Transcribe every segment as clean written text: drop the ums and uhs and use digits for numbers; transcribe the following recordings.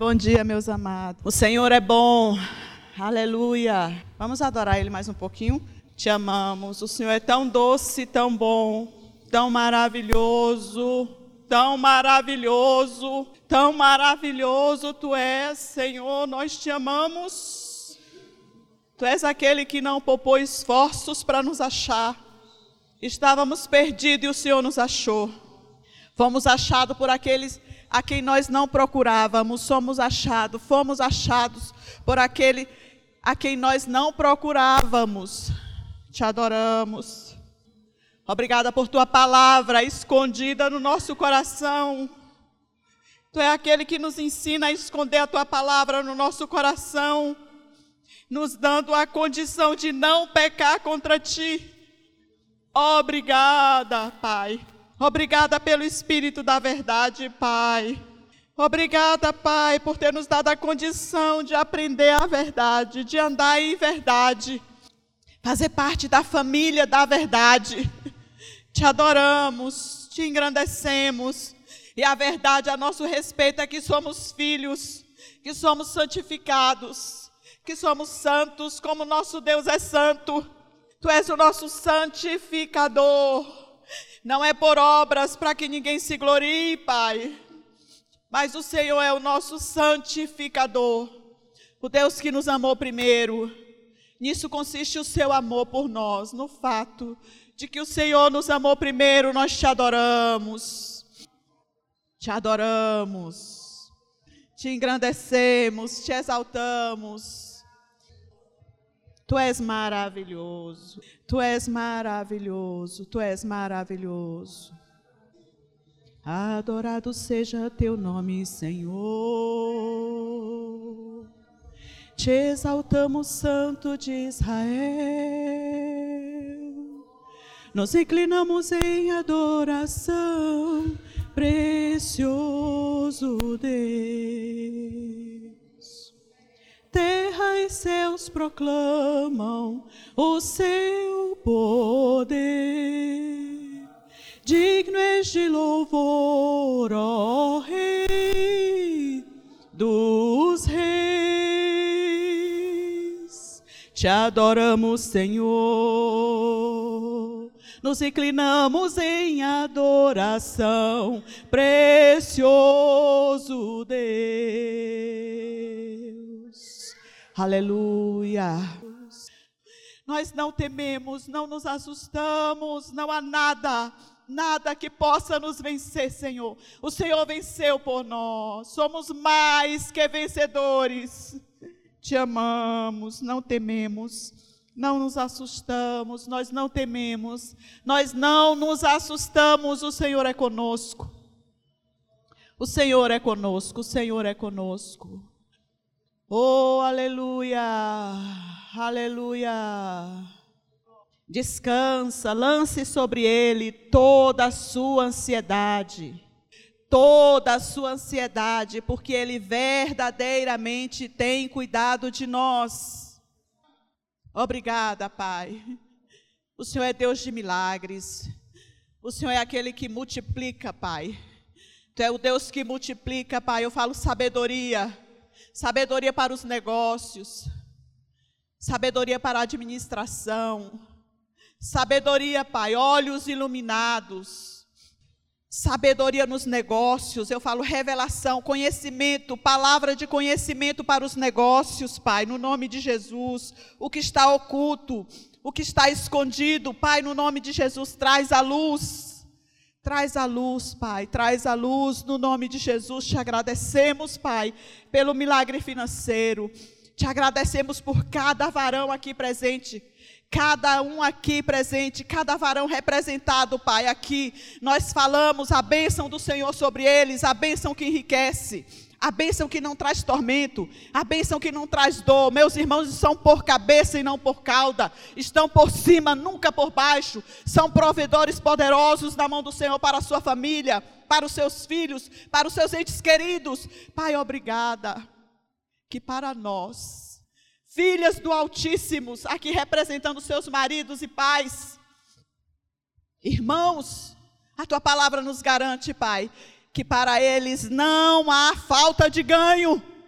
Bom dia, meus amados. O Senhor é bom. Aleluia. Vamos adorar Ele mais um pouquinho? Te amamos. O Senhor é tão doce, tão bom, tão maravilhoso, tão maravilhoso, tão maravilhoso Tu és, Senhor. Nós Te amamos. Tu és aquele que não poupou esforços para nos achar. Estávamos perdidos e o Senhor nos achou. Fomos achados por aqueles a quem nós não procurávamos. Fomos achados por aquele a quem nós não procurávamos. Te adoramos. Obrigada por Tua palavra escondida no nosso coração. Tu é aquele que nos ensina a esconder a Tua palavra no nosso coração, nos dando a condição de não pecar contra Ti. Obrigada, Pai. Obrigada pelo Espírito da verdade, Pai. Obrigada, Pai, por ter nos dado a condição de aprender a verdade, de andar em verdade, fazer parte da família da verdade. Te adoramos, te engrandecemos. E a verdade a nosso respeito é que somos filhos, que somos santificados, que somos santos como nosso Deus é santo. Tu és o nosso santificador. Não é por obras para que ninguém se glorie, Pai, mas o Senhor é o nosso santificador, o Deus que nos amou primeiro. Nisso consiste o seu amor por nós, no fato de que o Senhor nos amou primeiro. Nós te adoramos, te engrandecemos, te exaltamos. Tu és maravilhoso, Tu és maravilhoso, Tu és maravilhoso. Adorado seja Teu nome, Senhor. Te exaltamos, Santo de Israel. Nos inclinamos em adoração, precioso Deus. Terra e céus proclamam o seu poder. Digno és de louvor, ó Rei dos reis. Te adoramos, Senhor. Nos inclinamos em adoração, precioso Deus. Aleluia. Nós não tememos, não nos assustamos, não há nada que possa nos vencer, Senhor. O Senhor venceu por nós, somos mais que vencedores. Te amamos, não tememos, não nos assustamos, nós não tememos, nós não nos assustamos. O Senhor é conosco, o Senhor é conosco, o Senhor é conosco. Oh, aleluia, aleluia. Descansa, lance sobre Ele toda a sua ansiedade, porque Ele verdadeiramente tem cuidado de nós. Obrigada, Pai. O Senhor é Deus de milagres, o Senhor é aquele que multiplica, Pai. Tu é o Deus que multiplica, Pai. Eu falo sabedoria para os negócios, sabedoria para a administração, sabedoria, Pai, olhos iluminados, sabedoria nos negócios. Eu falo revelação, conhecimento, palavra de conhecimento para os negócios, Pai, no nome de Jesus. O que está oculto, o que está escondido, Pai, no nome de Jesus, traz a luz. Traz a luz, Pai, traz a luz no nome de Jesus. Te agradecemos, Pai, pelo milagre financeiro. Te agradecemos por cada varão aqui presente, cada um aqui presente, cada varão representado, Pai, aqui. Nós falamos a bênção do Senhor sobre eles, a bênção que enriquece, a bênção que não traz tormento, a bênção que não traz dor. Meus irmãos estão por cabeça e não por cauda, estão por cima, nunca por baixo. São provedores poderosos na mão do Senhor para a sua família, para os seus filhos, para os seus entes queridos. Pai, obrigada, que para nós, filhas do Altíssimo, aqui representando seus maridos e pais, irmãos, a Tua palavra nos garante, Pai, que para eles não há falta de ganho.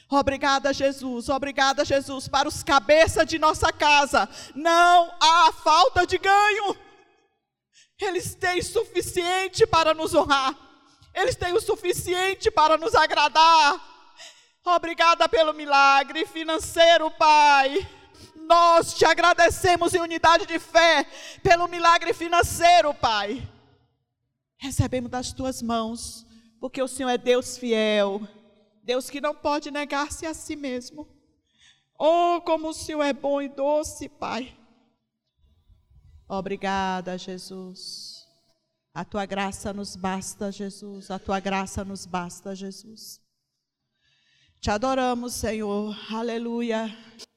Obrigada, Jesus, para os cabeças de nossa casa. Não há falta de ganho. Eles têm suficiente para nos honrar. Eles têm o suficiente para nos agradar. Obrigada pelo milagre financeiro, Pai. Nós te agradecemos em unidade de fé pelo milagre financeiro, Pai. Recebemos das tuas mãos, porque o Senhor é Deus fiel, Deus que não pode negar-se a si mesmo. Oh, como o Senhor é bom e doce, Pai. Obrigada, Jesus. A tua graça nos basta, Jesus. A tua graça nos basta, Jesus. Te adoramos, Senhor. Aleluia.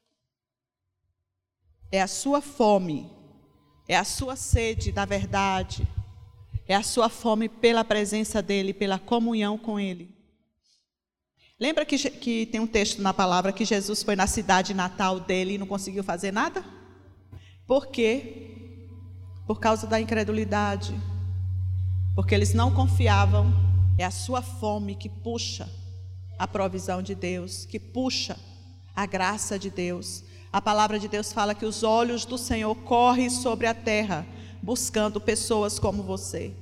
É a sua fome, é a sua sede da verdade, é a sua fome pela presença dEle, pela comunhão com Ele. Lembra que tem um texto na palavra que Jesus foi na cidade natal dele e não conseguiu fazer nada? Por quê? Por causa da incredulidade. Porque eles não confiavam. É a sua fome que puxa a provisão de Deus, que puxa a graça de Deus. A palavra de Deus fala que os olhos do Senhor correm sobre a terra, buscando pessoas como você.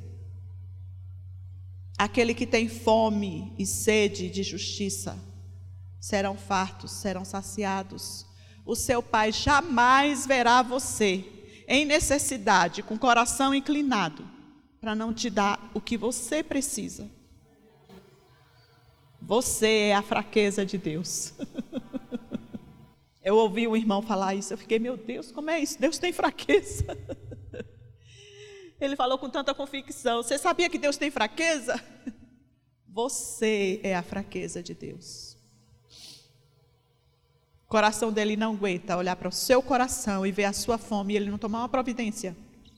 Aquele que tem fome e sede de justiça, serão fartos, serão saciados. O seu Pai jamais verá você em necessidade, com o coração inclinado, para não te dar o que você precisa. Você é a fraqueza de Deus. Eu ouvi um irmão falar isso, eu fiquei, meu Deus, como é isso? Deus tem fraqueza. Ele falou com tanta convicção. Você sabia que Deus tem fraqueza? Você é a fraqueza de Deus. O coração dele não aguenta olhar para o seu coração e ver a sua fome e ele não tomar uma providência.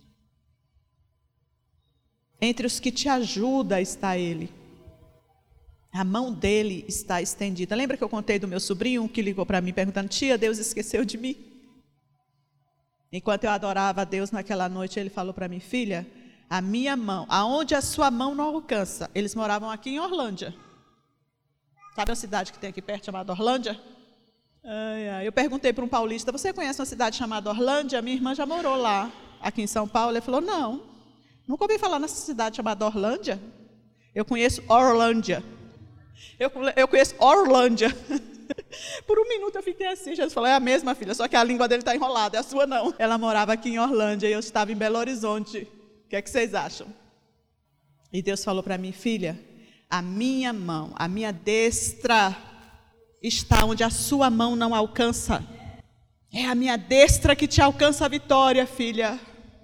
Entre os que te ajudam está ele. A mão dele está estendida. Lembra que eu contei do meu sobrinho que ligou para mim perguntando, tia, Deus esqueceu de mim? Enquanto eu adorava a Deus naquela noite, ele falou para mim, filha, a minha mão, aonde a sua mão não alcança. Eles moravam aqui em Orlândia. Sabe uma cidade que tem aqui perto chamada Orlândia? Eu perguntei para um paulista, você conhece uma cidade chamada Orlândia? Minha irmã já morou lá, aqui em São Paulo. Ele falou, não, nunca ouvi falar nessa cidade chamada Orlândia. Eu conheço Orlândia. Eu conheço Orlândia. Por um minuto eu fiquei assim, Jesus falou, é a mesma filha, só que a língua dele está enrolada, é a sua não. Ela morava aqui em Orlândia e eu estava em Belo Horizonte. O que é que vocês acham? E Deus falou para mim, filha, a minha mão, a minha destra está onde a sua mão não alcança. É a minha destra que te alcança a vitória, filha.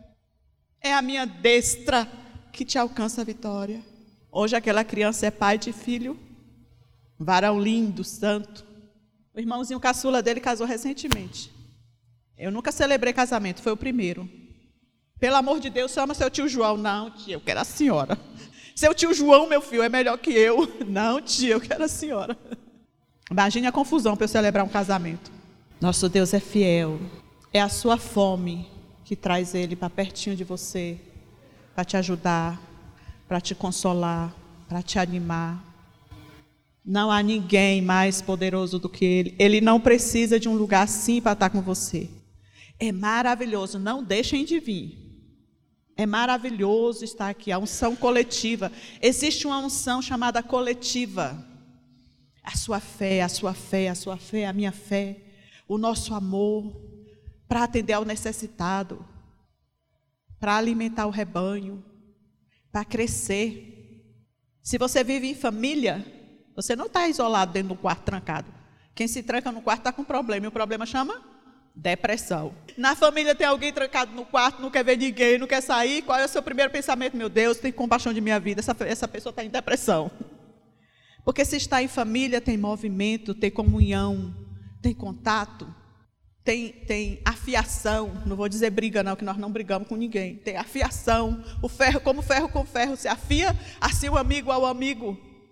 É a minha destra que te alcança a vitória. Hoje aquela criança é pai de filho, varão lindo, santo. O irmãozinho caçula dele casou recentemente. Eu nunca celebrei casamento, foi o primeiro. Pelo amor de Deus, chama seu tio João. Não, tia, eu quero a senhora. Seu tio João, meu filho, é melhor que eu. Não, tia, eu quero a senhora. Imagine a confusão para eu celebrar um casamento. Nosso Deus é fiel. É a sua fome que traz Ele para pertinho de você, para te ajudar, para te consolar, para te animar. Não há ninguém mais poderoso do que Ele. Ele não precisa de um lugar assim para estar com você. É maravilhoso, não deixem de vir. É maravilhoso estar aqui, a unção coletiva. Existe uma unção chamada coletiva. A sua fé, a sua fé, a sua fé, a minha fé, o nosso amor, para atender ao necessitado, para alimentar o rebanho, para crescer. Se você vive em família, você não está isolado dentro do quarto trancado. Quem se tranca no quarto está com problema, e o problema chama depressão. Na família tem alguém trancado no quarto, não quer ver ninguém, não quer sair. Qual é o seu primeiro pensamento? Meu Deus, tem compaixão de minha vida, essa pessoa está em depressão. Porque se está em família, tem movimento, tem comunhão, tem contato, tem afiação. Não vou dizer briga não, que nós não brigamos com ninguém. Tem afiação, o ferro, como ferro com ferro se afia, assim o amigo ao amigo.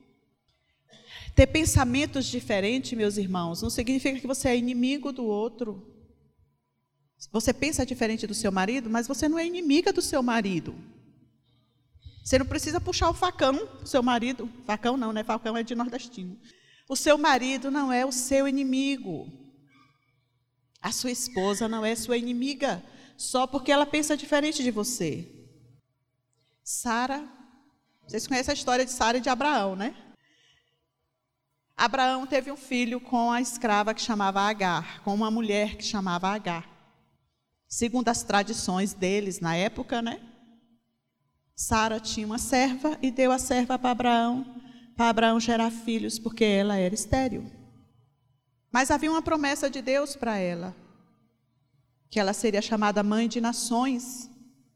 Ter pensamentos diferentes, meus irmãos, não significa que você é inimigo do outro. Você pensa diferente do seu marido, mas você não é inimiga do seu marido. Você não precisa puxar o facão do seu marido. Facão não, né? Facão é de nordestino. O seu marido não é o seu inimigo. A sua esposa não é sua inimiga, só porque ela pensa diferente de você. Sara, vocês conhecem a história de Sara e de Abraão, né? Abraão teve um filho com a escrava que chamava Agar, com uma mulher que chamava Agar. Segundo as tradições deles na época, né? Sara tinha uma serva e deu a serva para Abraão gerar filhos, porque ela era estéril. Mas havia uma promessa de Deus para ela, que ela seria chamada mãe de nações.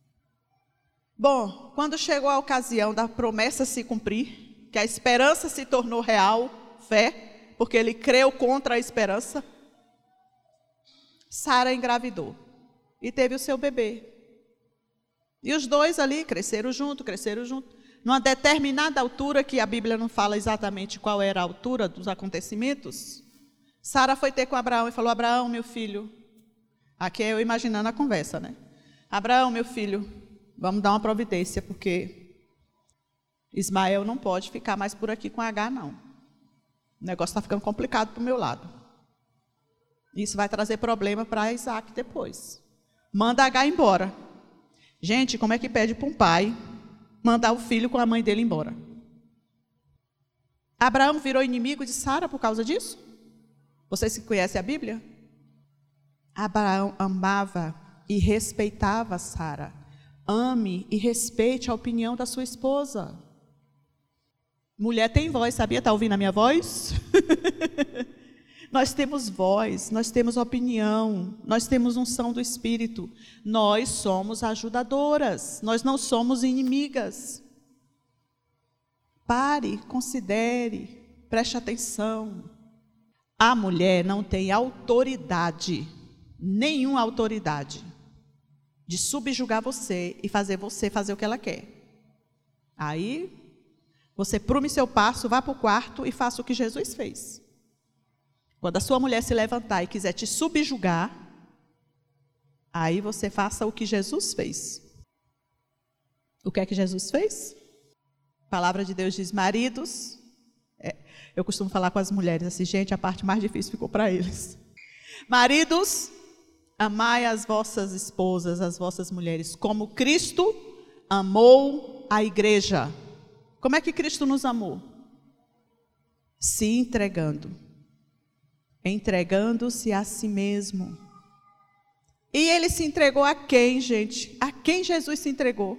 Bom, quando chegou a ocasião da promessa se cumprir, que a esperança se tornou real, fé, porque ele creu contra a esperança, Sara engravidou e teve o seu bebê. E os dois ali cresceram junto. Numa determinada altura, que a Bíblia não fala exatamente qual era a altura dos acontecimentos, Sara foi ter com Abraão e falou: Abraão, meu filho, aqui é eu imaginando a conversa, né? Abraão, meu filho, vamos dar uma providência, porque Ismael não pode ficar mais por aqui com Agar, não. O negócio está ficando complicado para o meu lado. Isso vai trazer problema para Isaac depois. Manda Agar embora. Gente, como é que pede para um pai mandar o filho com a mãe dele embora? Abraão virou inimigo de Sara por causa disso? Vocês que conhecem a Bíblia? Abraão amava e respeitava Sara. Ame e respeite a opinião da sua esposa. Mulher tem voz, sabia? Está ouvindo a minha voz? Nós temos voz, nós temos opinião, nós temos unção do Espírito. Nós somos ajudadoras, nós não somos inimigas. Pare, considere, preste atenção. A mulher não tem autoridade, nenhuma autoridade, de subjugar você e fazer você fazer o que ela quer. Aí, você prume seu passo, vá para o quarto e faça o que Jesus fez. Quando a sua mulher se levantar e quiser te subjugar, aí você faça o que Jesus fez. O que é que Jesus fez? A palavra de Deus diz: maridos, eu costumo falar com as mulheres assim, gente, a parte mais difícil ficou para eles. Maridos, amai as vossas esposas, as vossas mulheres, como Cristo amou a igreja. Como é que Cristo nos amou? Se entregando-se a si mesmo. E ele se entregou a quem, gente? A quem Jesus se entregou?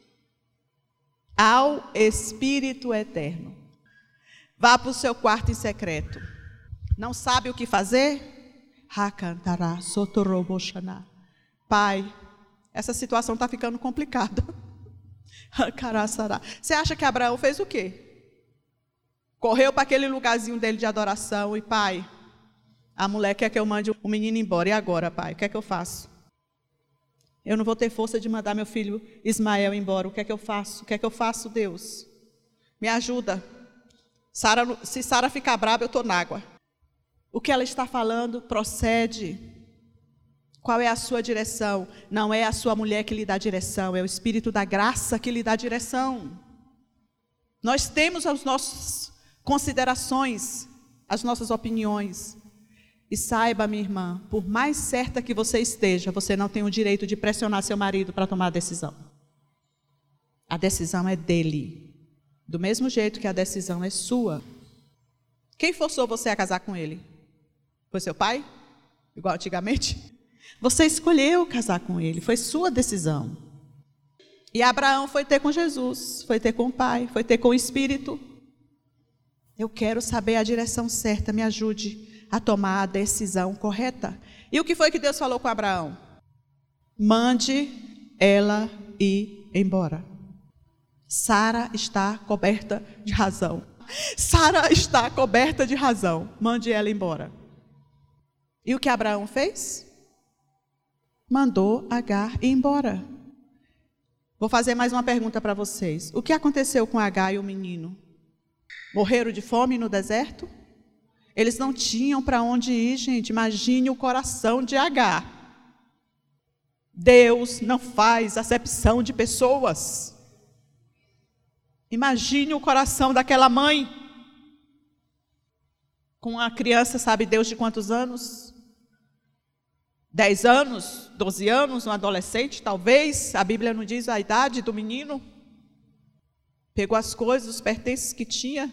Ao Espírito Eterno. Vá para o seu quarto em secreto. Não sabe o que fazer? Pai, essa situação está ficando complicada. Você acha que Abraão fez o quê? Correu para aquele lugarzinho dele de adoração e: pai, a mulher quer que eu mande o menino embora. E agora, pai? O que é que eu faço? Eu não vou ter força de mandar meu filho Ismael embora. O que é que eu faço? O que é que eu faço, Deus? Me ajuda. Se Sara ficar brava, eu estou na água. O que ela está falando procede. Qual é a sua direção? Não é a sua mulher que lhe dá direção, é o Espírito da graça que lhe dá direção. Nós temos as nossas considerações, as nossas opiniões. E saiba, minha irmã, por mais certa que você esteja, você não tem o direito de pressionar seu marido para tomar a decisão. A decisão é dele. Do mesmo jeito que a decisão é sua. Quem forçou você a casar com ele? Foi seu pai? Igual antigamente? Você escolheu casar com ele, foi sua decisão. E Abraão foi ter com Jesus, foi ter com o Pai, foi ter com o Espírito. Eu quero saber a direção certa, me ajude a tomar a decisão correta. E o que foi que Deus falou com Abraão? Mande ela ir embora. Sara está coberta de razão. Sara está coberta de razão. Mande ela embora. E o que Abraão fez? Mandou Agar ir embora. Vou fazer mais uma pergunta para vocês. O que aconteceu com Agar e o menino? Morreram de fome no deserto? Eles não tinham para onde ir, gente. Imagine o coração de Agar. Deus não faz acepção de pessoas. Imagine o coração daquela mãe. Com uma criança, sabe Deus de quantos anos? 10 anos, 12 anos, um adolescente, talvez. A Bíblia não diz a idade do menino. Pegou as coisas, os pertences que tinha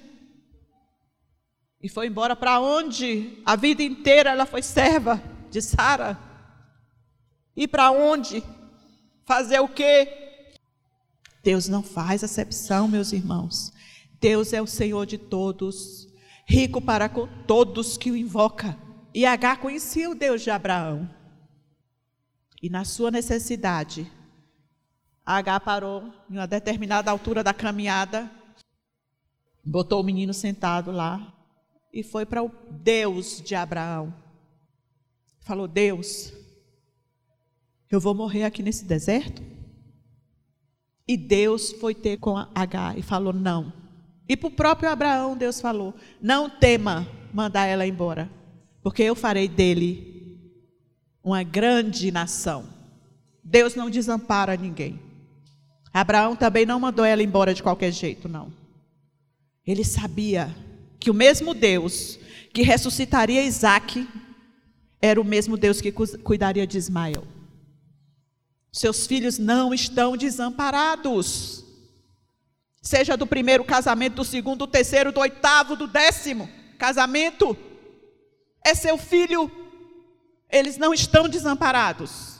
e foi embora para onde? A vida inteira ela foi serva de Sara. E para onde? Fazer o quê? Deus não faz acepção, meus irmãos. Deus é o Senhor de todos, rico para com todos que o invoca. E Agar conhecia o Deus de Abraão. E na sua necessidade, Agar parou em uma determinada altura da caminhada, botou o menino sentado lá e foi para o Deus de Abraão. Falou: Deus, eu vou morrer aqui nesse deserto? E Deus foi ter com Agar e falou: não. E para o próprio Abraão Deus falou: não tema mandar ela embora, porque eu farei dele uma grande nação. Deus não desampara ninguém. Abraão também não mandou ela embora de qualquer jeito, não. Ele sabia que o mesmo Deus que ressuscitaria Isaque era o mesmo Deus que cuidaria de Ismael. Seus filhos não estão desamparados. Seja do primeiro casamento, do segundo, do terceiro, do oitavo, do 10º casamento. É seu filho. Eles não estão desamparados.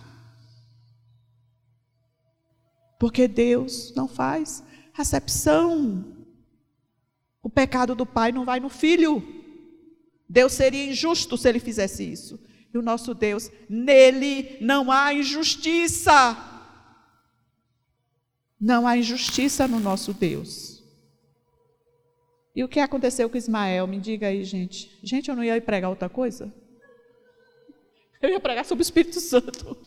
Porque Deus não faz acepção. O pecado do pai não vai no filho. Deus seria injusto se ele fizesse isso. E o nosso Deus, nele não há injustiça. Não há injustiça no nosso Deus. E o que aconteceu com Ismael? Me diga aí, gente. Gente, eu não ia pregar outra coisa? Eu ia pregar sobre o Espírito Santo.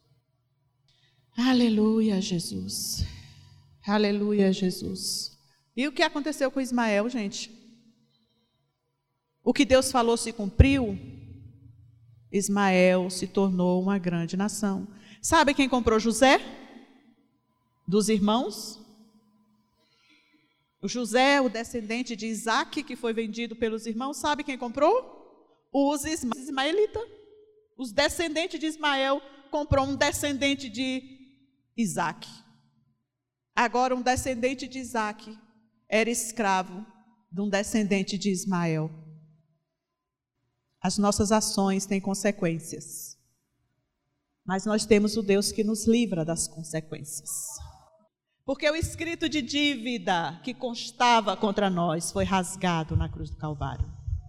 Aleluia, Jesus. Aleluia, Jesus. E o que aconteceu com Ismael, gente? O que Deus falou se cumpriu? Ismael se tornou uma grande nação. Sabe quem comprou José? Dos irmãos? O José, o descendente de Isaque, que foi vendido pelos irmãos, sabe quem comprou? Os ismaelitas. Os descendentes de Ismael comprou um descendente de Isaque. Agora um descendente de Isaque era escravo de um descendente de Ismael. As nossas ações têm consequências. Mas nós temos o Deus que nos livra das consequências. Porque o escrito de dívida que constava contra nós foi rasgado na cruz do Calvário.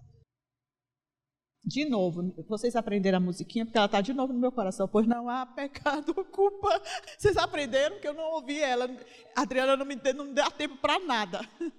De novo, vocês aprenderam a musiquinha, porque ela está de novo no meu coração. Pois não há pecado ou culpa. Vocês aprenderam que eu não ouvi ela. A Adriana não me dá tempo para nada.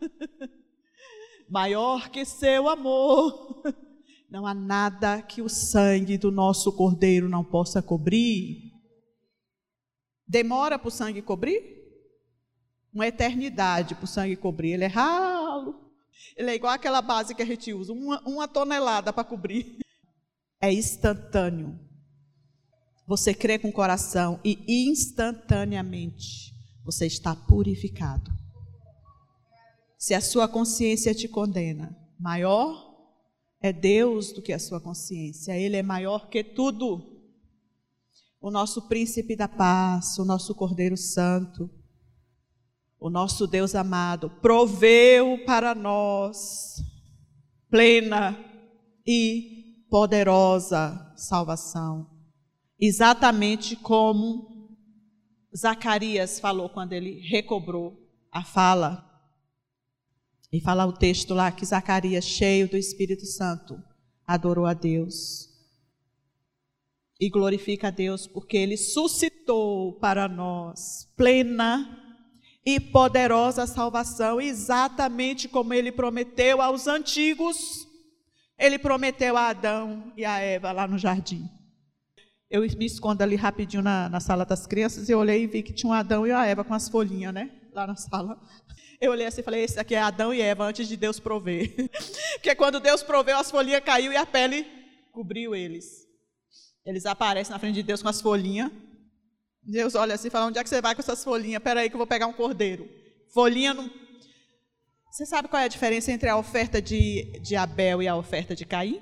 Maior que seu amor. Não há nada que o sangue do nosso Cordeiro não possa cobrir. Demora para o sangue cobrir? Uma eternidade para o sangue cobrir. Ele é ralo. Ele é igual aquela base que a gente usa, uma tonelada para cobrir. É instantâneo. Você crê com o coração e instantaneamente você está purificado. Se a sua consciência te condena, maior é Deus do que a sua consciência. Ele é maior que tudo. O nosso príncipe da paz, o nosso Cordeiro Santo, o nosso Deus amado, proveu para nós plena e poderosa salvação. Exatamente como Zacarias falou quando ele recobrou a fala. E fala o texto lá que Zacarias, cheio do Espírito Santo, adorou a Deus. E glorifica a Deus porque ele suscitou para nós plena e poderosa salvação, exatamente como ele prometeu aos antigos. Ele prometeu a Adão e a Eva lá no jardim. Eu me escondo ali rapidinho na sala das crianças e eu olhei e vi que tinha um Adão e a Eva com as folhinhas, né? Lá na sala. Eu olhei assim e falei: esse aqui é Adão e Eva antes de Deus prover. Porque quando Deus proveu, as folhinhas caiu e a pele cobriu eles. Eles aparecem na frente de Deus com as folhinhas. Deus olha assim e fala: onde é que você vai com essas folhinhas? Espera aí que eu vou pegar um cordeiro. Folhinha não... Você sabe qual é a diferença entre a oferta de Abel e a oferta de Caim?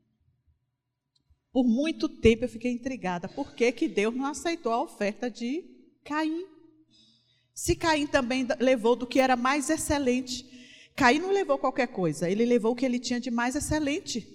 Por muito tempo eu fiquei intrigada. Por que que Deus não aceitou a oferta de Caim? Se Caim também levou do que era mais excelente. Caim não levou qualquer coisa, ele levou o que ele tinha de mais excelente.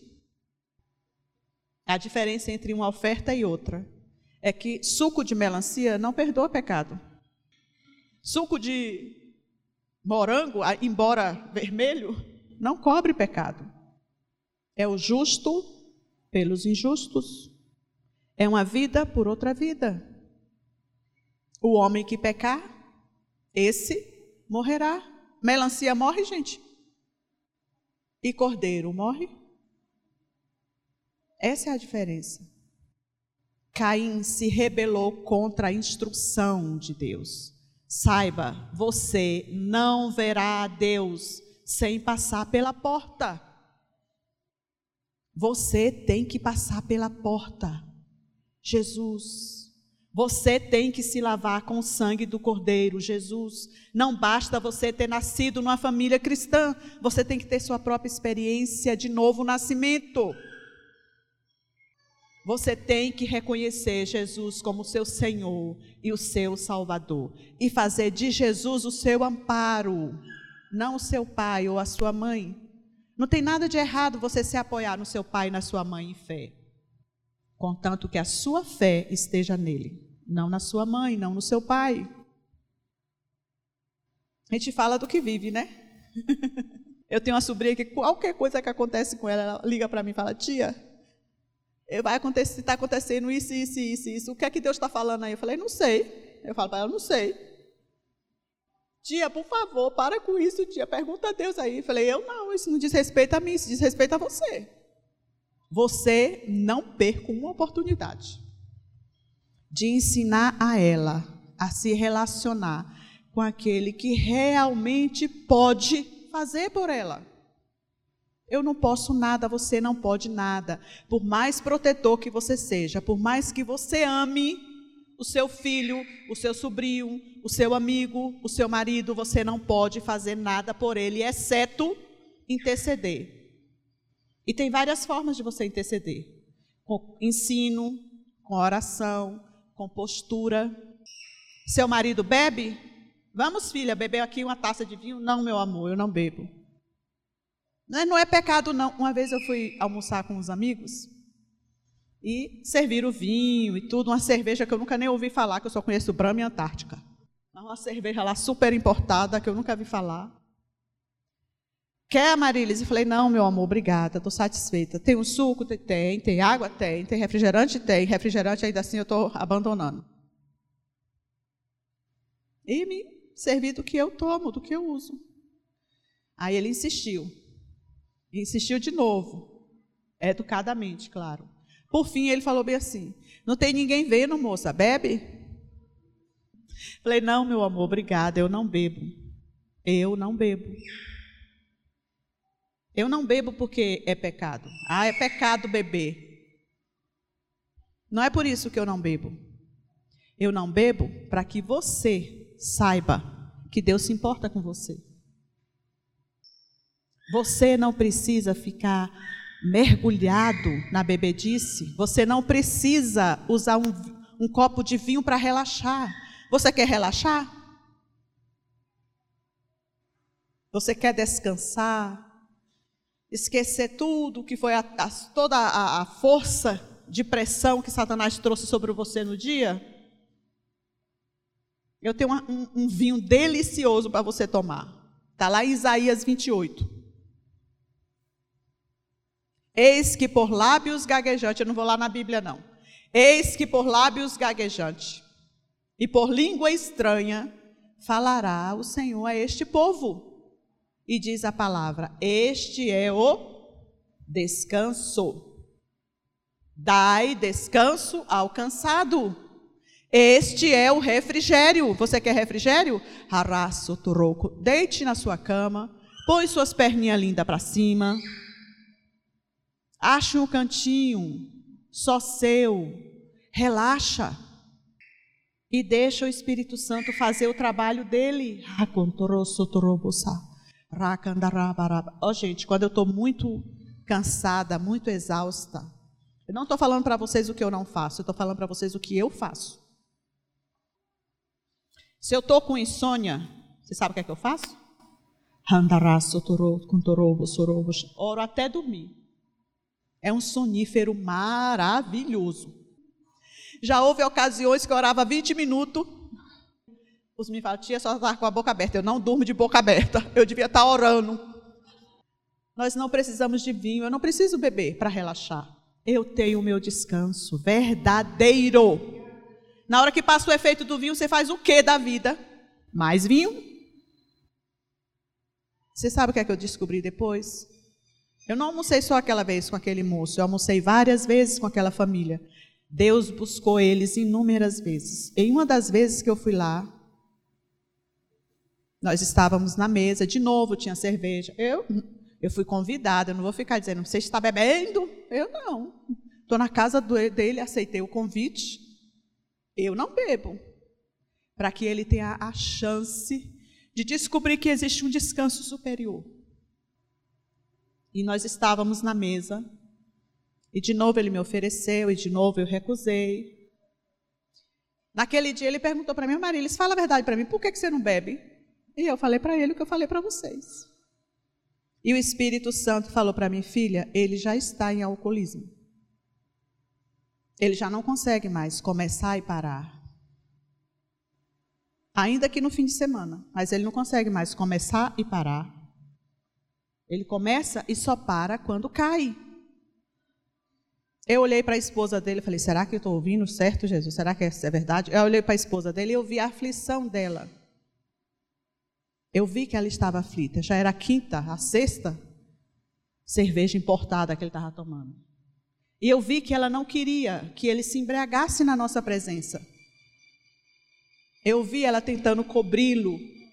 A diferença entre uma oferta e outra é que suco de melancia não perdoa pecado. Suco de morango, embora vermelho, não cobre pecado. É o justo pelos injustos. É uma vida por outra vida. O homem que pecar, esse morrerá. Melancia morre, gente. E cordeiro morre. Essa é a diferença. Caim se rebelou contra a instrução de Deus. Saiba, você não verá a Deus sem passar pela porta. Você tem que passar pela porta. Jesus, você tem que se lavar com o sangue do Cordeiro, Jesus. Não basta você ter nascido numa família cristã, você tem que ter sua própria experiência de novo nascimento. Você tem que reconhecer Jesus como seu Senhor e o seu Salvador. E fazer de Jesus o seu amparo, não o seu pai ou a sua mãe. Não tem nada de errado você se apoiar no seu pai e na sua mãe em fé. Contanto que a sua fé esteja nele. Não na sua mãe, não no seu pai. A gente fala do que vive, né? Eu tenho uma sobrinha que qualquer coisa que acontece com ela, ela liga para mim e fala: tia, está acontecendo isso. O que é que Deus está falando aí? Eu falei: não sei. Eu falo para ela: não sei. Tia, por favor, para com isso, tia. Pergunta a Deus aí. Eu falei: eu não, isso não diz respeito a mim, isso diz respeito a você. Você não perca uma oportunidade de ensinar a ela a se relacionar com aquele que realmente pode fazer por ela. Eu não posso nada, você não pode nada. Por mais protetor que você seja, por mais que você ame o seu filho, o seu sobrinho, o seu amigo, o seu marido, você não pode fazer nada por ele, exceto interceder. E tem várias formas de você interceder. Com ensino, com oração, com postura. Seu marido bebe? Vamos, filha, beber aqui uma taça de vinho? Não, meu amor, eu não bebo. Não é pecado, não. Uma vez eu fui almoçar com uns amigos e serviram vinho e tudo, uma cerveja que eu nunca nem ouvi falar, que eu só conheço Brahma e Antártica. Uma cerveja lá super importada, que eu nunca vi falar. Quer, Marilis? Eu falei: não, meu amor, obrigada, estou satisfeita. Tem um suco? Tem água? Tem refrigerante? Tem. Refrigerante ainda assim eu estou abandonando. E me servi do que eu tomo, do que eu uso. Aí ele insistiu de novo, educadamente, claro. Por fim, ele falou bem assim: não tem ninguém vendo, moça, bebe? Falei: não, meu amor, obrigada, eu não bebo. Eu não bebo. Eu não bebo porque é pecado. Ah, é pecado beber. Não é por isso que eu não bebo. Eu não bebo para que você saiba que Deus se importa com você. Você não precisa ficar mergulhado na bebedice. Você não precisa usar um copo de vinho para relaxar. Você quer relaxar? Você quer descansar? Esquecer tudo que foi toda a força de pressão que Satanás trouxe sobre você no dia? Eu tenho um vinho delicioso para você tomar. Está lá em Isaías 28. Eis que por lábios gaguejantes, eu não vou lá na Bíblia não. Eis que por lábios gaguejantes e por língua estranha falará o Senhor a este povo. E diz a palavra: este é o descanso. Dai descanso ao cansado. Este é o refrigério. Você quer refrigério? Haraço, turoco. Deite na sua cama, põe suas perninhas lindas para cima. Ache um cantinho só seu. Relaxa. E deixa o Espírito Santo fazer o trabalho dele. Gente, quando eu estou muito cansada, muito exausta, eu não estou falando para vocês o que eu não faço, eu estou falando para vocês o que eu faço. Se eu estou com insônia, você sabe o que é que eu faço? Oro até dormir. É um sonífero maravilhoso. Já houve ocasiões que eu orava 20 minutos. Os me falam, tia, só está com a boca aberta. Eu não durmo de boca aberta. Eu devia estar orando. Nós não precisamos de vinho. Eu não preciso beber para relaxar. Eu tenho o meu descanso verdadeiro. Na hora que passa o efeito do vinho, você faz o que da vida? Mais vinho? Você sabe o que é que eu descobri depois? Eu não almocei só aquela vez com aquele moço. Eu almocei várias vezes com aquela família. Deus buscou eles inúmeras vezes. Em uma das vezes que eu fui lá, nós estávamos na mesa, de novo tinha cerveja. Eu fui convidada, eu não vou ficar dizendo, você está bebendo? Eu não. Estou na casa dele, aceitei o convite. Eu não bebo. Para que ele tenha a chance de descobrir que existe um descanso superior. E nós estávamos na mesa, e de novo ele me ofereceu, e de novo eu recusei. Naquele dia ele perguntou para mim, Marilis, fala a verdade para mim, por que você não bebe? E eu falei para ele o que eu falei para vocês. E o Espírito Santo falou para mim, filha, ele já está em alcoolismo. Ele já não consegue mais começar e parar. Ainda que no fim de semana, mas ele não consegue mais começar e parar. Ele começa e só para quando cai. Eu olhei para a esposa dele e falei, será que eu estou ouvindo certo, Jesus? Será que isso é verdade? Eu olhei para a esposa dele e eu vi a aflição dela. Eu vi que ela estava aflita. Já era a sexta cerveja importada que ele estava tomando. E eu vi que ela não queria que ele se embriagasse na nossa presença. Eu vi ela tentando cobri-lo.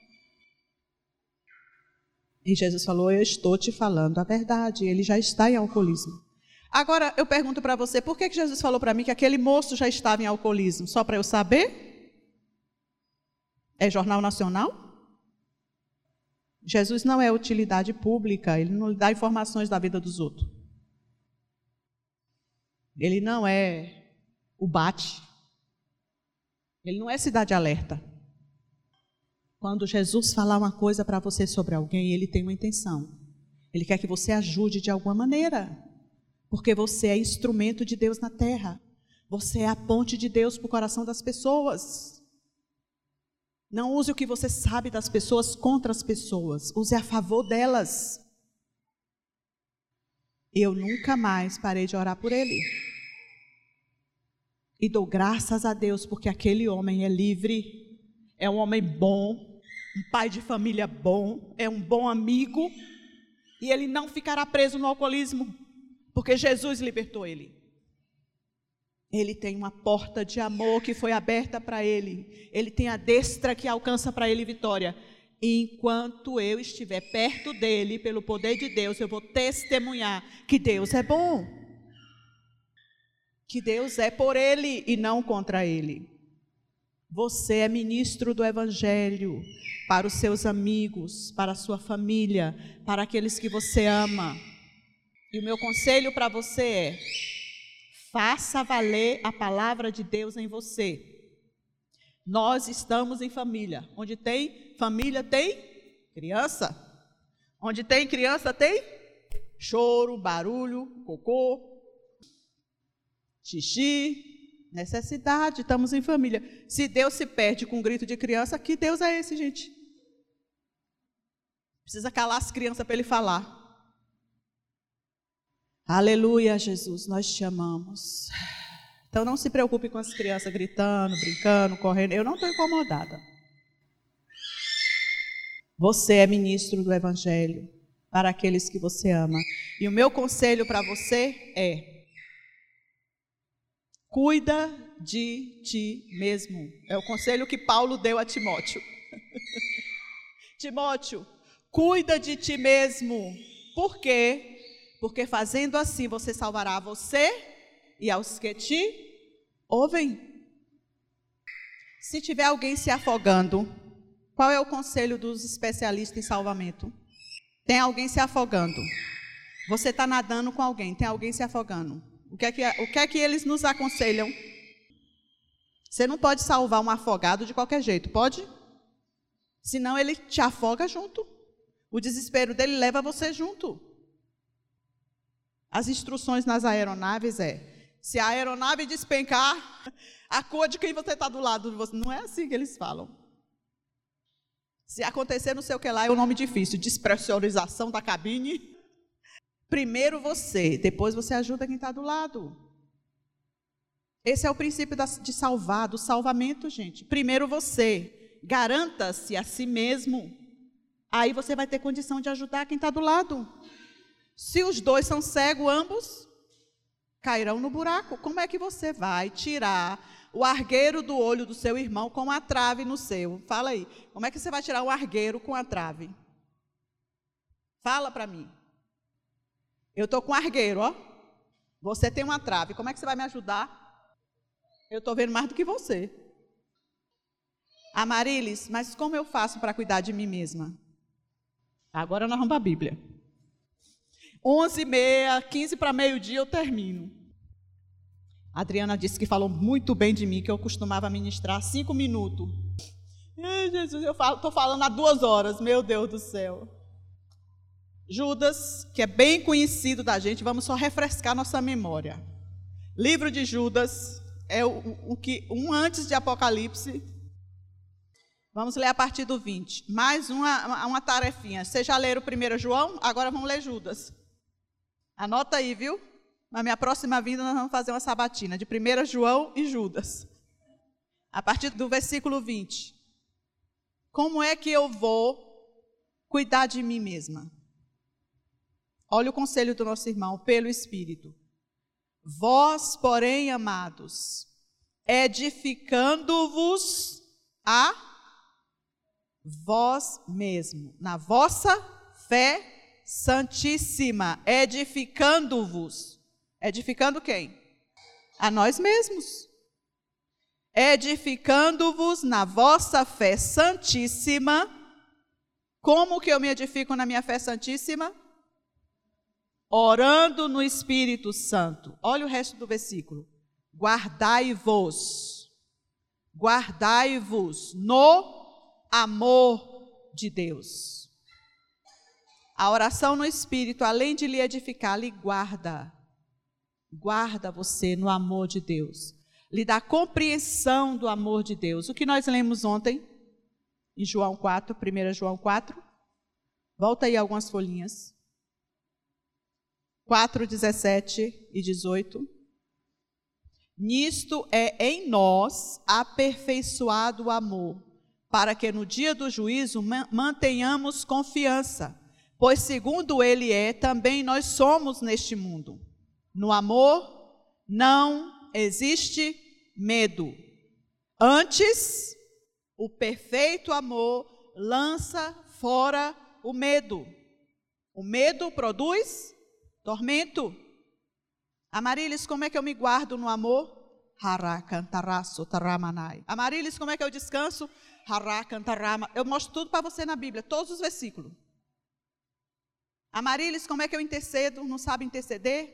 E Jesus falou, eu estou te falando a verdade. Ele já está em alcoolismo. Agora, eu pergunto para você, por que Jesus falou para mim que aquele moço já estava em alcoolismo? Só para eu saber? É Jornal Nacional? Jesus não é utilidade pública, ele não dá informações da vida dos outros. Ele não é o bate. Ele não é Cidade Alerta. Quando Jesus falar uma coisa para você sobre alguém, ele tem uma intenção. Ele quer que você ajude de alguma maneira. Porque você é instrumento de Deus na terra. Você é a ponte de Deus para o coração das pessoas. Não use o que você sabe das pessoas contra as pessoas. Use a favor delas. Eu nunca mais parei de orar por ele. E dou graças a Deus porque aquele homem é livre. É um homem bom. Um pai de família bom. É um bom amigo. E ele não ficará preso no alcoolismo. Porque Jesus libertou ele. Ele tem uma porta de amor que foi aberta para ele. Ele tem a destra que alcança para ele vitória. E enquanto eu estiver perto dele, pelo poder de Deus, eu vou testemunhar que Deus é bom. Que Deus é por ele e não contra ele. Você é ministro do Evangelho para os seus amigos, para a sua família, para aqueles que você ama. E o meu conselho para você é: faça valer a palavra de Deus em você. Nós estamos em família. Onde tem família, tem criança. Onde tem criança, tem choro, barulho, cocô, xixi, necessidade. Estamos em família. Se Deus se perde com um grito de criança, que Deus é esse, gente? Precisa calar as crianças para ele falar. Aleluia, Jesus, nós te amamos. Então não se preocupe com as crianças gritando, brincando, correndo. Eu não estou incomodada. Você é ministro do Evangelho para aqueles que você ama. E o meu conselho para você é: cuida de ti mesmo. É o conselho que Paulo deu a Timóteo. Timóteo, cuida de ti mesmo. Por quê? Porque fazendo assim você salvará você e aos que te ouvem. Se tiver alguém se afogando, qual é o conselho dos especialistas em salvamento? Tem alguém se afogando. Você está nadando com alguém, tem alguém se afogando. O que é que eles nos aconselham? Você não pode salvar um afogado de qualquer jeito, pode? Senão ele te afoga junto. O desespero dele leva você junto. As instruções nas aeronaves se a aeronave despencar, a cor de quem você está do lado de você. Não é assim que eles falam. Se acontecer não sei o que lá, é um nome difícil, despressurização da cabine. Primeiro você, depois você ajuda quem está do lado. Esse é o princípio de salvar, do salvamento, gente. Primeiro você, garanta-se a si mesmo. Aí você vai ter condição de ajudar quem está do lado. Se os dois são cegos, ambos cairão no buraco. Como é que você vai tirar o argueiro do olho do seu irmão com a trave no seu? Fala aí. Como é que você vai tirar o argueiro com a trave? Fala para mim. Eu estou com argueiro, ó. Você tem uma trave. Como é que você vai me ajudar? Eu estou vendo mais do que você. Amarilis, mas como eu faço para cuidar de mim mesma? Agora nós vamos para a Bíblia. 11h30, 15 para meio-dia eu termino. A Adriana disse que falou muito bem de mim, que eu costumava ministrar 5 minutos. Ai, Jesus, eu estou falando há 2 horas, meu Deus do céu. Judas, que é bem conhecido da gente, vamos só refrescar nossa memória. Livro de Judas é um antes de Apocalipse. Vamos ler a partir do 20. Mais uma tarefinha. Vocês já leram 1 João? Agora vamos ler Judas. Anota aí, viu? Na minha próxima vinda nós vamos fazer uma sabatina de 1 João e Judas. A partir do versículo 20. Como é que eu vou cuidar de mim mesma? Olha o conselho do nosso irmão, pelo Espírito. Vós, porém, amados, edificando-vos a vós mesmo, na vossa fé santíssima, edificando-vos. Edificando quem? A nós mesmos. Edificando-vos na vossa fé santíssima. Como que eu me edifico na minha fé santíssima? Orando no Espírito Santo. Olha o resto do versículo. Guardai-vos no amor de Deus. A oração no Espírito, além de lhe edificar, lhe guarda você no amor de Deus, lhe dá compreensão do amor de Deus. O que nós lemos ontem, em João 4, 1 João 4, volta aí algumas folhinhas. 4, 17 e 18. Nisto é em nós aperfeiçoado o amor, para que no dia do juízo mantenhamos confiança, pois segundo ele é, também nós somos neste mundo. No amor não existe medo. Antes, o perfeito amor lança fora o medo. O medo produz tormento. Amarilis, como é que eu me guardo no amor? Amarilis, como é que eu descanso? Eu mostro tudo para você na Bíblia, todos os versículos. Amarilis, como é que eu intercedo? Não sabe interceder?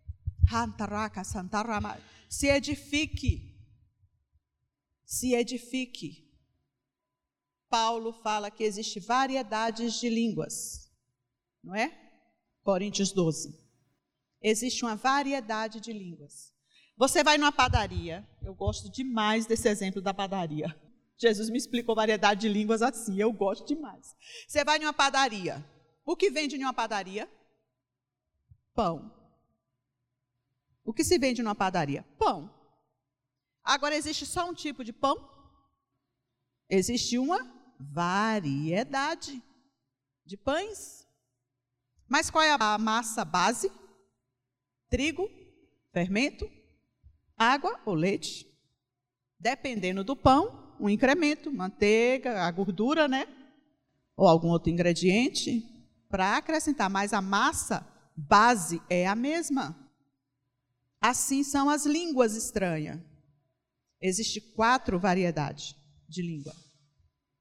Se edifique. Se edifique. Paulo fala que existe variedades de línguas, não é? Coríntios 12. Existe uma variedade de línguas. Você vai numa padaria, eu gosto demais desse exemplo da padaria. Jesus me explicou variedade de línguas assim, eu gosto demais. Você vai numa padaria, o que vende numa padaria? Pão. O que se vende numa padaria? Pão. Agora, existe só um tipo de pão? Existe uma variedade de pães. Mas qual é a massa base? Trigo, fermento, água ou leite. Dependendo do pão, um incremento, manteiga, a gordura, né? Ou algum outro ingrediente para acrescentar. Mas a massa base é a mesma. Assim são as línguas estranhas. Existem 4 variedades de língua.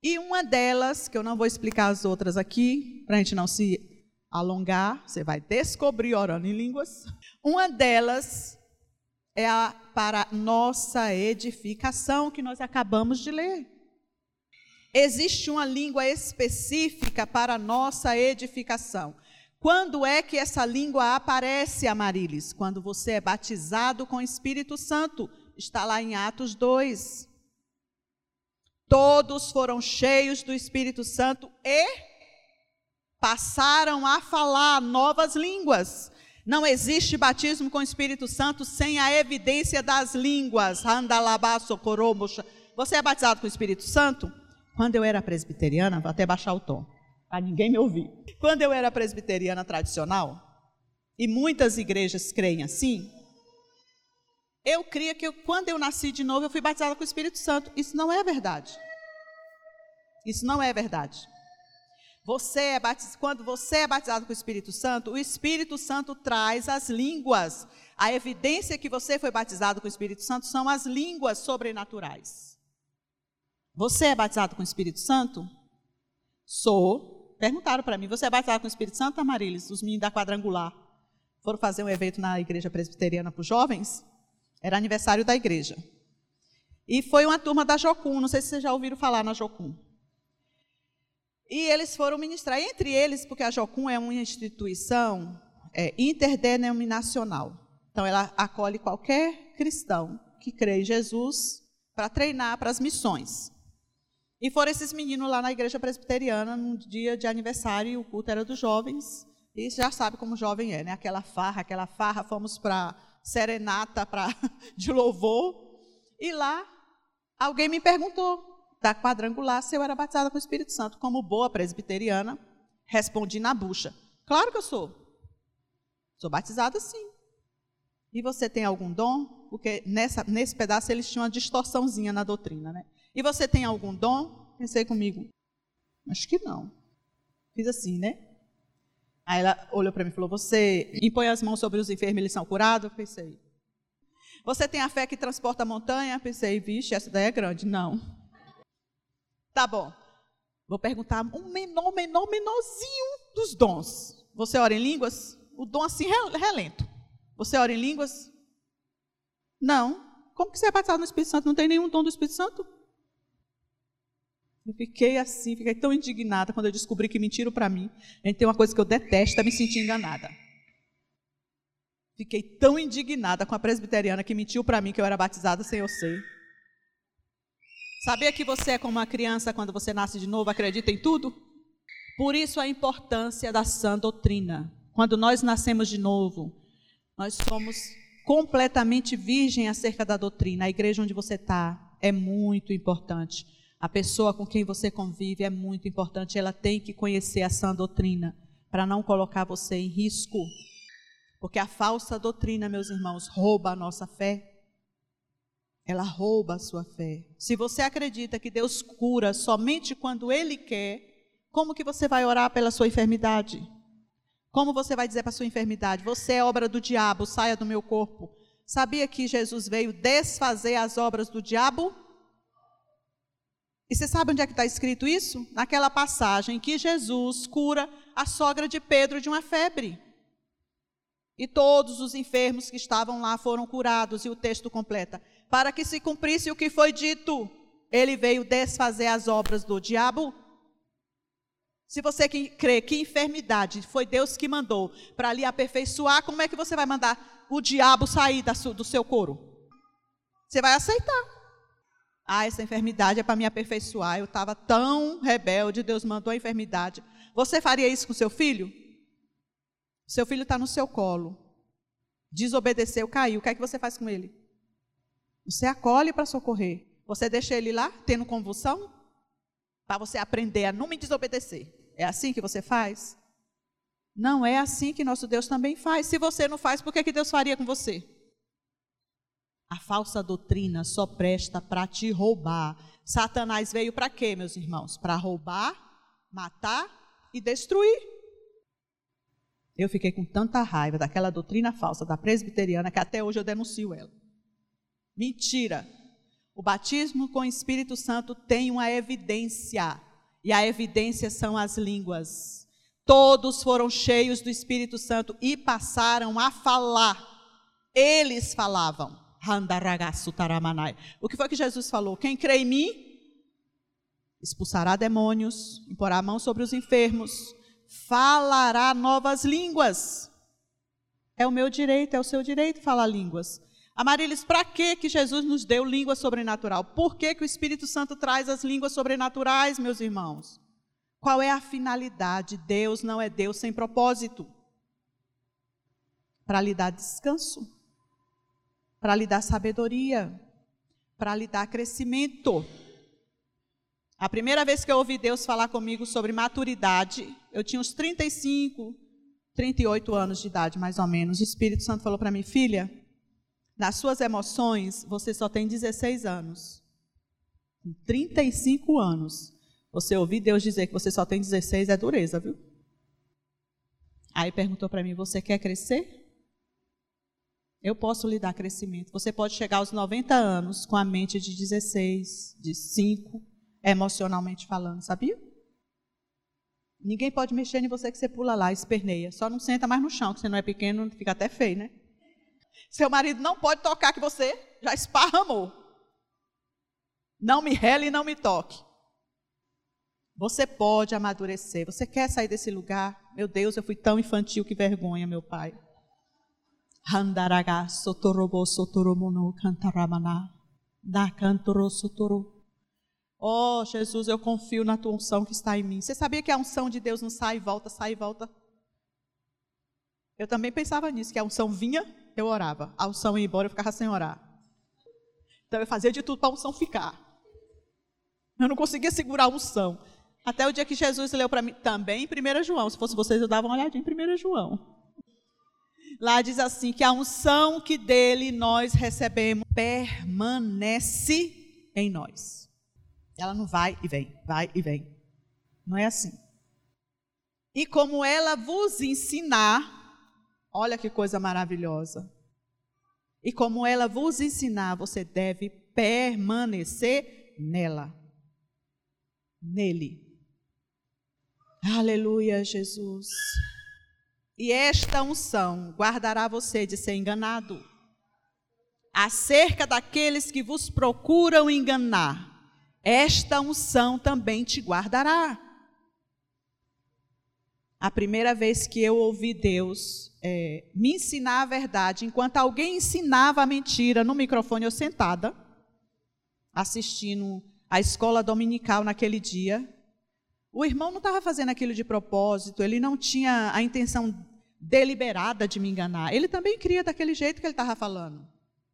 E uma delas, que eu não vou explicar as outras aqui, para a gente não se alongar, você vai descobrir orando em línguas. Uma delas é para nossa edificação, que nós acabamos de ler. Existe uma língua específica para nossa edificação. Quando é que essa língua aparece, Amarilis? Quando você é batizado com o Espírito Santo. Está lá em Atos 2. Todos foram cheios do Espírito Santo e passaram a falar novas línguas. Não existe batismo com o Espírito Santo sem a evidência das línguas. Você é batizado com o Espírito Santo? Quando eu era presbiteriana, vou até baixar o tom, para ninguém me ouvir. Quando eu era presbiteriana tradicional, e muitas igrejas creem assim, eu cria que quando eu nasci de novo, eu fui batizada com o Espírito Santo. Isso não é verdade. Isso não é verdade. Quando você é batizado com o Espírito Santo traz as línguas. A evidência que você foi batizado com o Espírito Santo são as línguas sobrenaturais. Você é batizado com o Espírito Santo? Sou. Perguntaram para mim, você é batizado com o Espírito Santo, Amarilis? Os meninos da Quadrangular foram fazer um evento na igreja presbiteriana para os jovens. Era aniversário da igreja. E foi uma turma da Jocum, não sei se vocês já ouviram falar na Jocum. E eles foram ministrar, entre eles, porque a Jocum é uma instituição interdenominacional. Então, ela acolhe qualquer cristão que crê em Jesus para treinar para as missões. E foram esses meninos lá na igreja presbiteriana, num dia de aniversário, o culto era dos jovens. E já sabe como jovem é, né? Aquela farra, fomos para serenata de louvor. E lá, alguém me perguntou, da Quadrangular, se eu era batizada com o Espírito Santo. Como boa presbiteriana, respondi na bucha. Claro que eu sou. Sou batizada sim. E você tem algum dom? Porque nesse pedaço eles tinham uma distorçãozinha na doutrina, né? E você tem algum dom? Pensei comigo, acho que não. Fiz assim, né? Aí ela olhou para mim e falou, você impõe as mãos sobre os enfermos e eles são curados? Eu pensei. Você tem a fé que transporta a montanha? Eu pensei, vixe, essa daí é grande. Não. Tá bom. Vou perguntar um menorzinho dos dons. Você ora em línguas? O dom assim, relento. Você ora em línguas? Não. Como que você é batizado no Espírito Santo? Não tem nenhum dom do Espírito Santo? Eu fiquei assim, fiquei tão indignada quando eu descobri que mentiram para mim. A gente tem uma coisa que eu detesto, é me sentir enganada. Fiquei tão indignada com a presbiteriana que mentiu para mim que eu era batizada sem eu ser. Sabia que você é como uma criança quando você nasce de novo, acredita em tudo? Por isso a importância da sã doutrina. Quando nós nascemos de novo, nós somos completamente virgem acerca da doutrina. A igreja onde você está é muito importante. A pessoa com quem você convive é muito importante. Ela tem que conhecer a sã doutrina para não colocar você em risco. Porque a falsa doutrina, meus irmãos, rouba a nossa fé. Ela rouba a sua fé. Se você acredita que Deus cura somente quando Ele quer, como que você vai orar pela sua enfermidade? Como você vai dizer para a sua enfermidade, você é obra do diabo, saia do meu corpo? Sabia que Jesus veio desfazer as obras do diabo? E você sabe onde é que está escrito isso? Naquela passagem que Jesus cura a sogra de Pedro de uma febre. E todos os enfermos que estavam lá foram curados, e o texto completa. Para que se cumprisse o que foi dito, ele veio desfazer as obras do diabo. Se você crê que enfermidade foi Deus que mandou para lhe aperfeiçoar, como é que você vai mandar o diabo sair do seu couro? Você vai aceitar. Ah, essa enfermidade é para me aperfeiçoar. Eu estava tão rebelde, Deus mandou a enfermidade. Você faria isso com seu filho? Seu filho está no seu colo. Desobedeceu, caiu. O que é que você faz com ele? Você acolhe para socorrer. Você deixa ele lá, tendo convulsão? Para você aprender a não me desobedecer. É assim que você faz? Não é assim que nosso Deus também faz. Se você não faz, por que Deus faria com você? A falsa doutrina só presta para te roubar. Satanás veio para quê, meus irmãos? Para roubar, matar e destruir. Eu fiquei com tanta raiva daquela doutrina falsa da presbiteriana que até hoje eu denuncio ela. Mentira. O batismo com o Espírito Santo tem uma evidência, e a evidência são as línguas. Todos foram cheios do Espírito Santo e passaram a falar. Eles falavam. O que foi que Jesus falou? Quem crê em mim, expulsará demônios, imporá a mão sobre os enfermos, falará novas línguas. É o meu direito, é o seu direito falar línguas. Amarilis, para que Jesus nos deu língua sobrenatural? Por que o Espírito Santo traz as línguas sobrenaturais, meus irmãos? Qual é a finalidade? Deus não é Deus sem propósito. Para lhe dar descanso, para lhe dar sabedoria, para lhe dar crescimento. A primeira vez que eu ouvi Deus falar comigo sobre maturidade, eu tinha uns 35, 38 anos de idade, mais ou menos. O Espírito Santo falou para mim: filha, nas suas emoções, você só tem 16 anos. Com 35 anos, você ouvir Deus dizer que você só tem 16 é dureza, viu? Aí perguntou para mim: você quer crescer? Eu posso lhe dar crescimento. Você pode chegar aos 90 anos com a mente de 16, de 5, emocionalmente falando, sabia? Ninguém pode mexer em você que você pula lá, esperneia. Só não senta mais no chão, que você não é pequeno, fica até feio, né? Seu marido não pode tocar que você já esparramou. Não me rele e não me toque. Você pode amadurecer. Você quer sair desse lugar? Meu Deus, eu fui tão infantil, que vergonha, meu pai. Handaraga sotorobo sotoromono cantaramana da cantoro sotoro. Oh, Jesus, eu confio na tua unção que está em mim. Você sabia que a unção de Deus não sai e volta, sai e volta? Eu também pensava nisso, que a unção vinha, eu orava. A unção ia embora, eu ficava sem orar. Então eu fazia de tudo para a unção ficar. Eu não conseguia segurar a unção. Até o dia que Jesus leu para mim, também em 1 João. Se fosse vocês, eu dava uma olhadinha em 1 João. Lá diz assim, que a unção que dele nós recebemos permanece em nós. Ela não vai e vem, vai e vem. Não é assim. E como ela vos ensinar, olha que coisa maravilhosa. E como ela vos ensinar, você deve permanecer nela. Nele. Aleluia, Jesus. E esta unção guardará você de ser enganado. Acerca daqueles que vos procuram enganar, esta unção também te guardará. A primeira vez que eu ouvi Deus me ensinar a verdade, enquanto alguém ensinava a mentira no microfone, eu sentada, assistindo a escola dominical naquele dia. O irmão não estava fazendo aquilo de propósito, ele não tinha a intenção deliberada de me enganar. Ele também cria daquele jeito que ele estava falando.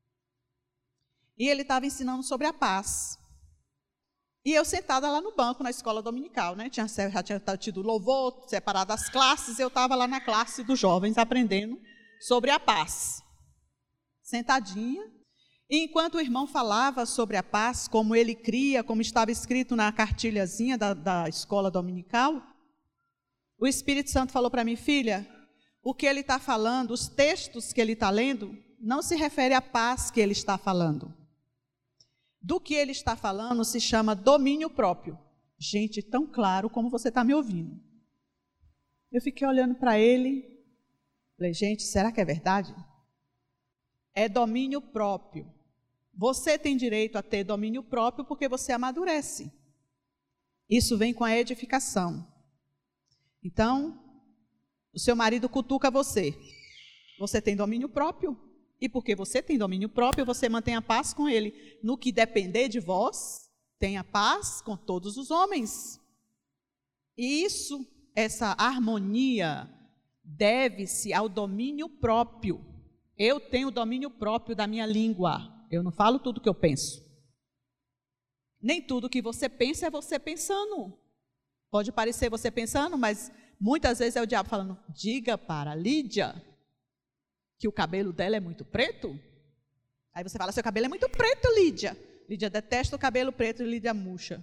E ele estava ensinando sobre a paz. E eu sentada lá no banco, na escola dominical, né? Já tinha tido louvor, separado as classes, eu estava lá na classe dos jovens, aprendendo sobre a paz. Sentadinha. E enquanto o irmão falava sobre a paz, como ele cria, como estava escrito na cartilhazinha da escola dominical, o Espírito Santo falou para mim: filha, o que ele está falando, os textos que ele está lendo, não se refere à paz que ele está falando. Do que ele está falando se chama domínio próprio. Gente, tão claro como você está me ouvindo. Eu fiquei olhando para ele, falei: gente, será que é verdade? É domínio próprio. Você tem direito a ter domínio próprio porque você amadurece. Isso vem com a edificação. Então, o seu marido cutuca você. Você tem domínio próprio. E porque você tem domínio próprio, você mantém a paz com ele. No que depender de vós, tenha paz com todos os homens. E isso, essa harmonia, deve-se ao domínio próprio. Eu tenho domínio próprio da minha língua. Eu não falo tudo que eu penso. Nem tudo que você pensa é você pensando. Pode parecer você pensando, mas muitas vezes é o diabo falando: diga para Lídia que o cabelo dela é muito preto. Aí você fala: seu cabelo é muito preto, Lídia. Lídia detesta o cabelo preto e Lídia murcha.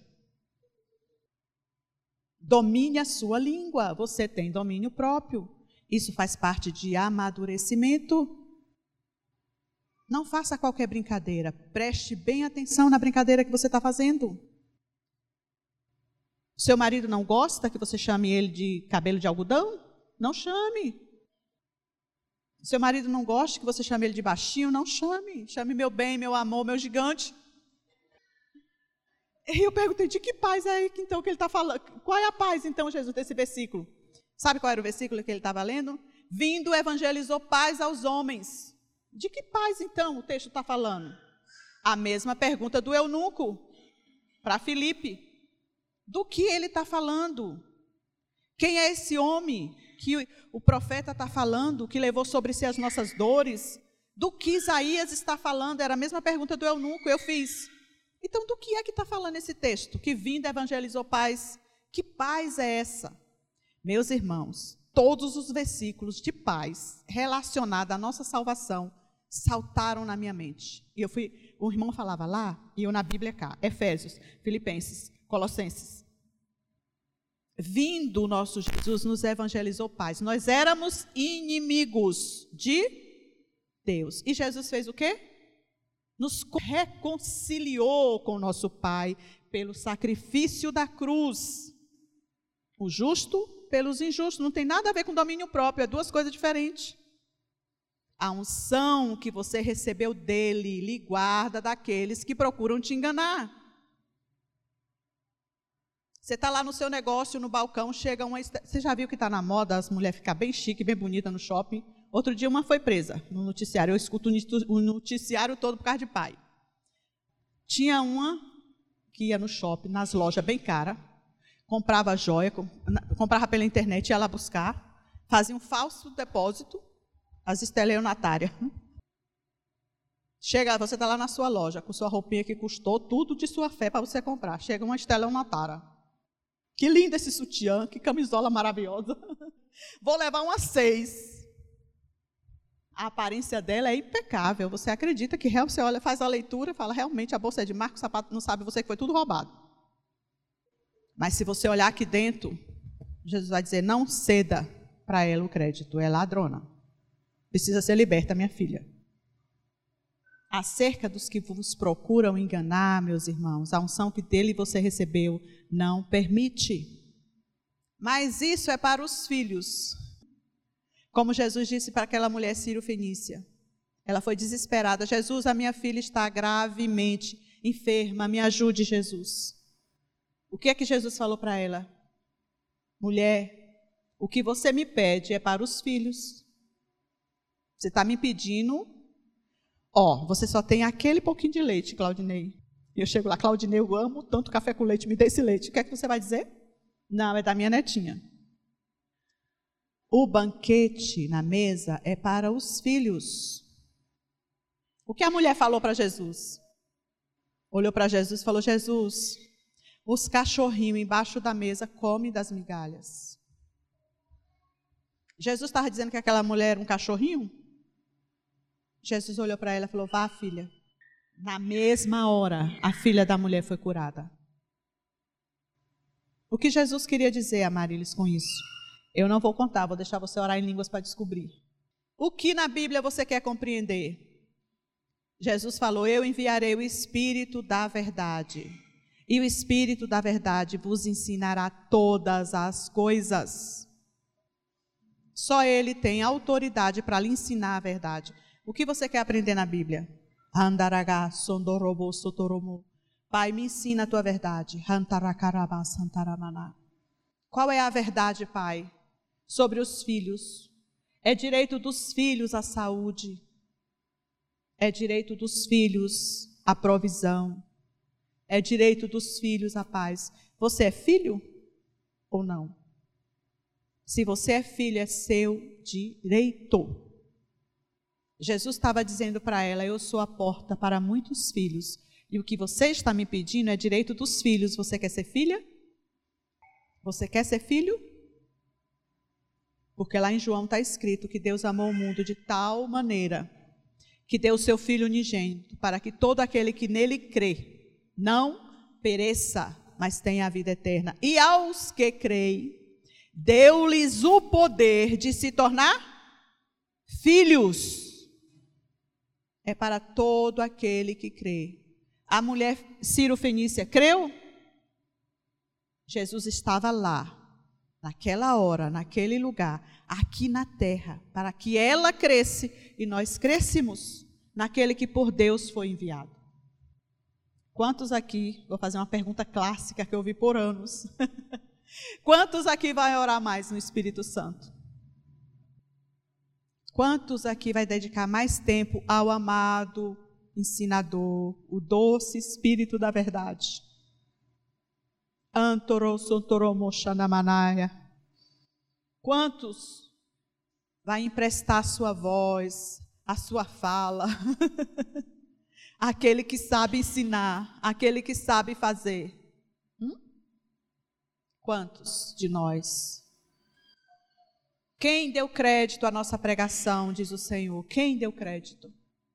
Domine a sua língua. Você tem domínio próprio. Isso faz parte de amadurecimento. Não faça qualquer brincadeira. Preste bem atenção na brincadeira que você está fazendo. Seu marido não gosta que você chame ele de cabelo de algodão? Não chame. Seu marido não gosta que você chame ele de baixinho? Não chame. Chame meu bem, meu amor, meu gigante. E eu perguntei, de que paz é então que ele está falando? Qual é a paz, então, Jesus, desse versículo? Sabe qual era o versículo que ele estava lendo? Vindo, evangelizou paz aos homens. De que paz, então, o texto está falando? A mesma pergunta do eunuco para Filipe. Do que ele está falando? Quem é esse homem que o profeta está falando, que levou sobre si as nossas dores? Do que Isaías está falando? Era a mesma pergunta do eunuco, eu fiz. Então, do que é que está falando esse texto? Que vindo evangelizou paz. Que paz é essa? Meus irmãos, todos os versículos de paz relacionados à nossa salvação saltaram na minha mente. E o irmão falava lá, e eu na Bíblia cá. Efésios, Filipenses, Colossenses. Vindo o nosso Jesus nos evangelizou paz. Nós éramos inimigos de Deus. E Jesus fez o quê? Nos reconciliou com o nosso Pai pelo sacrifício da cruz. O justo pelos injustos. Não tem nada a ver com domínio próprio, é duas coisas diferentes. A unção que você recebeu dele lhe guarda daqueles que procuram te enganar. Você está lá no seu negócio, no balcão, chega uma... Você já viu que está na moda as mulheres ficar bem chique, bem bonita no shopping? Outro dia uma foi presa no noticiário. Eu escuto o noticiário todo por causa de pai. Tinha uma que ia no shopping, nas lojas bem caras, comprava joia, comprava pela internet, ia lá buscar, fazia um falso depósito, as estelionatárias. Chega, você está lá na sua loja, com sua roupinha que custou tudo de sua fé para você comprar. Chega uma estelionatária. Que lindo esse sutiã, que camisola maravilhosa. Vou levar umas 6. A aparência dela é impecável. Você acredita que você olha, faz a leitura e fala, realmente a bolsa é de marca, o sapato não sabe você que foi tudo roubado. Mas se você olhar aqui dentro, Jesus vai dizer, não ceda para ela o crédito, é ladrona. Precisa ser liberta, minha filha. Acerca dos que vos procuram enganar, meus irmãos, a unção que dele você recebeu não permite. Mas isso é para os filhos. Como Jesus disse para aquela mulher sírio-fenícia. Ela foi desesperada. Jesus, a minha filha está gravemente enferma. Me ajude, Jesus. O que é que Jesus falou para ela? Mulher, o que você me pede é para os filhos. Você está me pedindo... você só tem aquele pouquinho de leite, Claudinei. E eu chego lá, Claudinei, eu amo tanto café com leite, me dê esse leite. O que é que você vai dizer? Não, é da minha netinha. O banquete na mesa é para os filhos. O que a mulher falou para Jesus? Olhou para Jesus e falou, Jesus, os cachorrinhos embaixo da mesa comem das migalhas. Jesus estava dizendo que aquela mulher era um cachorrinho? Jesus olhou para ela e falou, vá, filha. Na mesma hora, a filha da mulher foi curada. O que Jesus queria dizer, Amarilis, com isso? Eu não vou contar, vou deixar você orar em línguas para descobrir. O que na Bíblia você quer compreender? Jesus falou, eu enviarei o Espírito da verdade. E o Espírito da verdade vos ensinará todas as coisas. Só Ele tem autoridade para lhe ensinar a verdade. O que você quer aprender na Bíblia? Handaragá, sondorobo, sotoromo. Pai, me ensina a tua verdade. Hantarakarabá, santaramana. Qual é a verdade, Pai? Sobre os filhos. É direito dos filhos a saúde. É direito dos filhos a provisão. É direito dos filhos a paz. Você é filho ou não? Se você é filho, é seu direito. Jesus estava dizendo para ela, eu sou a porta para muitos filhos. E o que você está me pedindo é direito dos filhos. Você quer ser filha? Você quer ser filho? Porque lá em João está escrito que Deus amou o mundo de tal maneira que deu o seu Filho unigênito para que todo aquele que nele crê não pereça, mas tenha a vida eterna. E aos que creem, deu-lhes o poder de se tornar filhos. é para todo aquele que crê. A mulher Ciro-fenícia creu? Jesus estava lá, naquela hora, naquele lugar, aqui na terra, para que ela cresce e nós crescemos naquele que por Deus foi enviado. Quantos aqui, vou fazer uma pergunta clássica que eu ouvi por anos, quantos aqui vai orar mais no Espírito Santo? Quantos aqui vai dedicar mais tempo ao amado ensinador, o doce Espírito da verdade? Quantos vai emprestar a sua voz, a sua fala, aquele que sabe ensinar, aquele que sabe fazer? Quantos de nós? Quem deu crédito à nossa pregação, diz o Senhor? Quem deu crédito?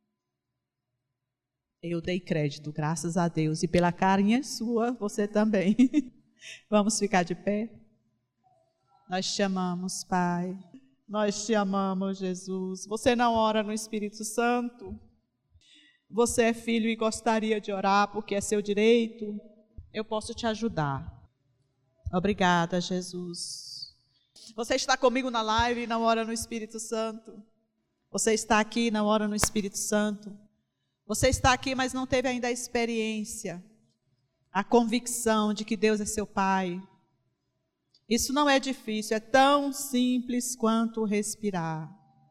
Eu dei crédito, graças a Deus. E pela carinha sua, você também. Vamos ficar de pé? Nós te amamos, Pai. Nós te amamos, Jesus. Você não ora no Espírito Santo? Você é filho e gostaria de orar porque é seu direito? Eu posso te ajudar. Obrigada, Jesus. Você está comigo na live e não ora no Espírito Santo? Você está aqui e não ora no Espírito Santo? Você está aqui, mas não teve ainda a experiência, a convicção de que Deus é seu Pai. Isso não é difícil, é tão simples quanto respirar.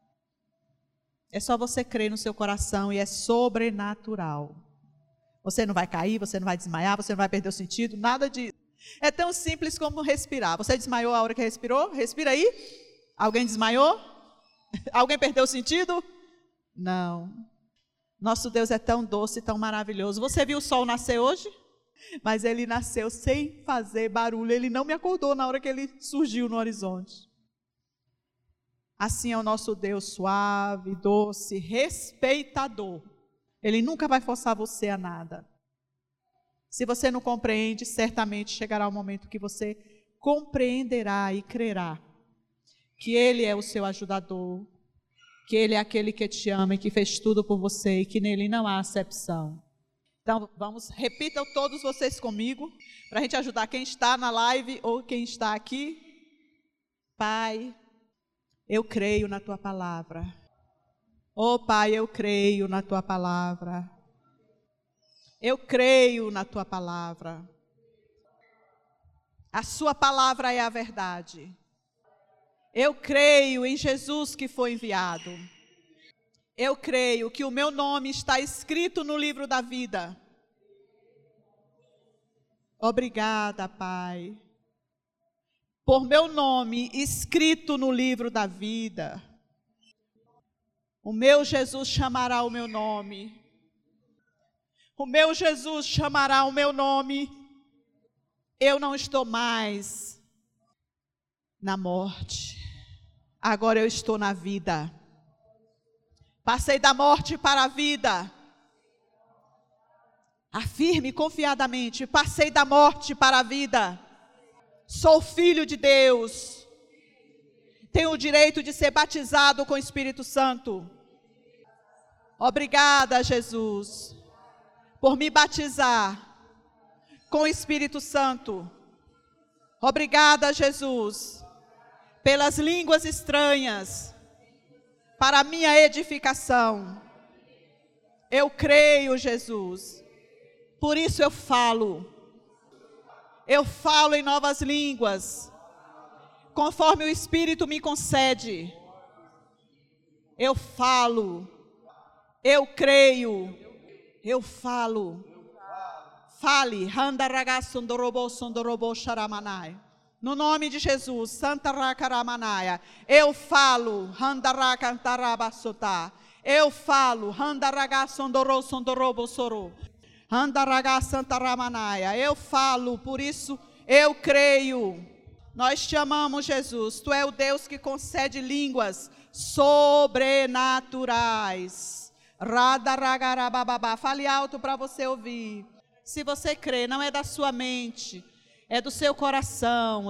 É só você crer no seu coração e é sobrenatural. Você não vai cair, você não vai desmaiar, você não vai perder o sentido, nada disso. É tão simples como respirar. Você desmaiou a hora que respirou? Respira aí. Alguém desmaiou? Alguém perdeu o sentido? Não. Nosso Deus é tão doce, tão maravilhoso. Você viu o sol nascer hoje? Mas ele nasceu sem fazer barulho. Ele não me acordou na hora que ele surgiu no horizonte. Assim é o nosso Deus, suave, doce, respeitador. Ele nunca vai forçar você a nada. Se você não compreende, certamente chegará o momento que você compreenderá e crerá que Ele é o seu ajudador, que Ele é aquele que te ama e que fez tudo por você e que nele não há acepção. Então, repitam todos vocês comigo, para a gente ajudar quem está na live ou quem está aqui. Pai, eu creio na Tua palavra. Oh, Pai, eu creio na Tua palavra. Eu creio na Tua palavra. A Sua palavra é a verdade. Eu creio em Jesus que foi enviado. Eu creio que o meu nome está escrito no livro da vida. Obrigada, Pai, por meu nome escrito no livro da vida. O meu Jesus chamará o meu nome. O meu Jesus chamará o meu nome. Eu não estou mais na morte. Agora eu estou na vida. Passei da morte para a vida. Afirme confiadamente: passei da morte para a vida. Sou filho de Deus. Tenho o direito de ser batizado com o Espírito Santo. Obrigada, Jesus, por me batizar com o Espírito Santo. Obrigada, Jesus, pelas línguas estranhas, para a minha edificação. Eu creio, Jesus. Por isso eu falo. Eu falo em novas línguas, conforme o Espírito me concede. Eu falo. Eu creio. Eu falo. Fale. No nome de Jesus, Santa Rakaramanaya, eu falo, eu falo, eu falo, por isso eu creio. Nós te amamos, Jesus. Tu é o Deus que concede línguas sobrenaturais. Fale alto para você ouvir. Se você crê, não é da sua mente, é do seu coração.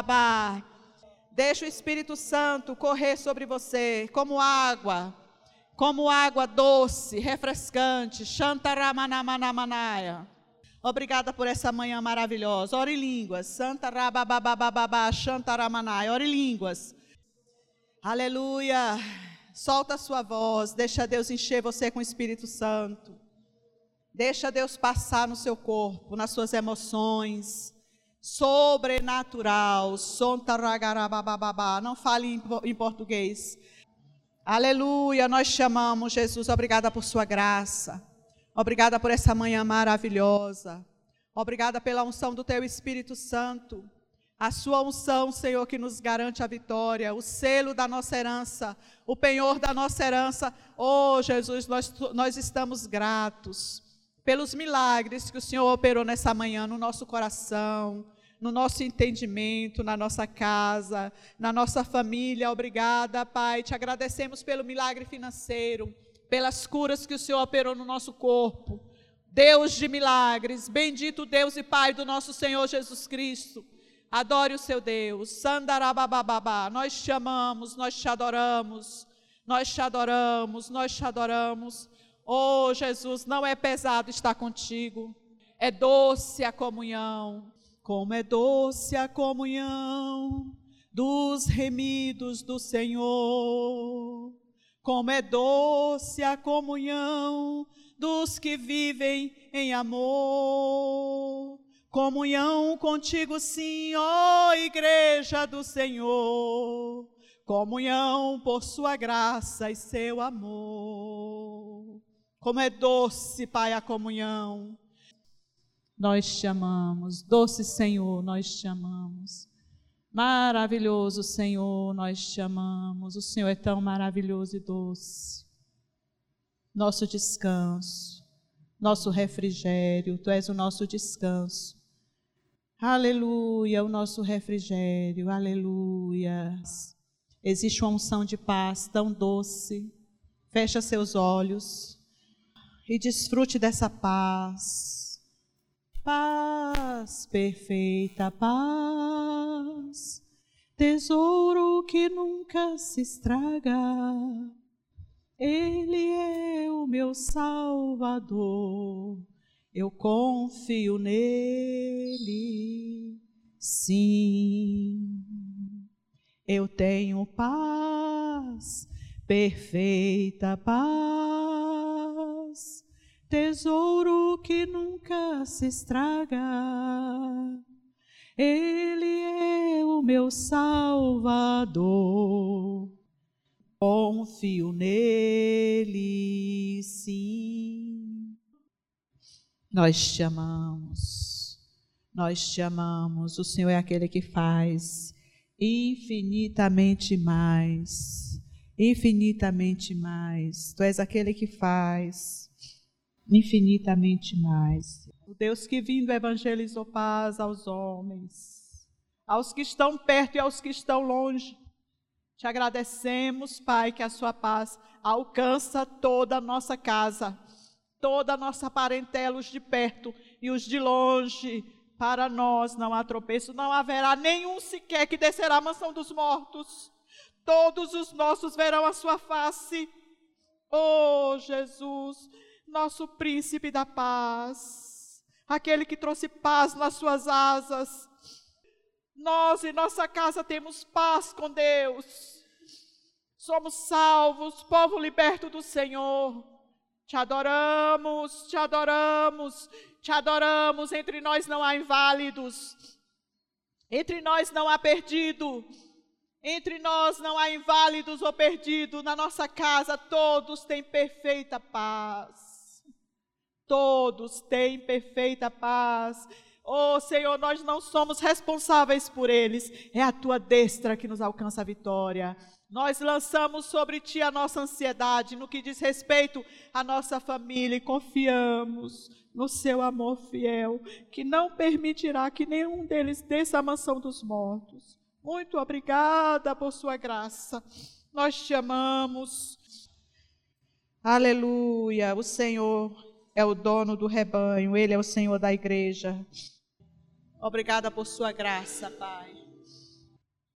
Deixa o Espírito Santo correr sobre você como água como água doce, refrescante. Xantaramanamanamanaia. Obrigada por essa manhã maravilhosa. Ore em línguas. Santarabababababá, xantaramanai. Ore em línguas. Aleluia. Solta a sua voz. Deixa Deus encher você com o Espírito Santo. Deixa Deus passar no seu corpo, nas suas emoções. Sobrenatural. Sontaragarabababá. Não fale em português. Aleluia. Nós chamamos Jesus. Obrigada por sua graça. Obrigada por essa manhã maravilhosa. Obrigada pela unção do Teu Espírito Santo. A Sua unção, Senhor, que nos garante a vitória, o selo da nossa herança, o penhor da nossa herança. Oh, Jesus, nós estamos gratos pelos milagres que o Senhor operou nessa manhã no nosso coração, no nosso entendimento, na nossa casa, na nossa família. Obrigada, Pai. Te agradecemos pelo milagre financeiro, pelas curas que o Senhor operou no nosso corpo. Deus de milagres, bendito Deus e Pai do nosso Senhor Jesus Cristo. Adore o seu Deus. Sandarabababá. Nós te amamos, nós te adoramos, nós te adoramos, nós te adoramos. Oh, Jesus, não é pesado estar contigo. É doce a comunhão. Como é doce a comunhão dos remidos do Senhor. Como é doce a comunhão dos que vivem em amor. Comunhão contigo sim, ó Igreja do Senhor. Comunhão por sua graça e seu amor. Como é doce, Pai, a comunhão. Nós te amamos, doce Senhor, nós te amamos. Maravilhoso Senhor, nós te amamos. O Senhor é tão maravilhoso e doce. Nosso descanso, nosso refrigério, Tu és o nosso descanso. Aleluia, o nosso refrigério, aleluia. Existe uma unção de paz tão doce. Fecha seus olhos e desfrute dessa paz. Paz, perfeita paz, tesouro que nunca se estraga. Ele é o meu Salvador, eu confio nele, sim. Eu tenho paz, perfeita paz, tesouro que nunca se estraga. Ele é o meu Salvador, confio nele, sim. Nós te amamos, nós te amamos. O Senhor é aquele que faz infinitamente mais, infinitamente mais. Tu és aquele que faz infinitamente mais. O Deus que vindo evangelizou paz aos homens, aos que estão perto e aos que estão longe. Te agradecemos, Pai, que a sua paz alcança toda a nossa casa, toda a nossa parentela, os de perto e os de longe. Para nós não há tropeço, não haverá nenhum sequer que descerá à mansão dos mortos. Todos os nossos verão a sua face. Oh, Jesus, nosso príncipe da paz, aquele que trouxe paz nas suas asas. Nós e nossa casa temos paz com Deus. Somos salvos, povo liberto do Senhor. Te adoramos, te adoramos, te adoramos. Entre nós não há inválidos, entre nós não há perdido, entre nós não há inválidos ou perdido. Na nossa casa todos têm perfeita paz. Todos têm perfeita paz. Oh, Senhor, nós não somos responsáveis por eles. É a Tua destra que nos alcança a vitória. Nós lançamos sobre Ti a nossa ansiedade no que diz respeito à nossa família e confiamos no Seu amor fiel, que não permitirá que nenhum deles desça à mansão dos mortos. Muito obrigada por Sua graça. Nós Te amamos. Aleluia. O Senhor é o dono do rebanho, Ele é o Senhor da igreja. Obrigada por sua graça, Pai.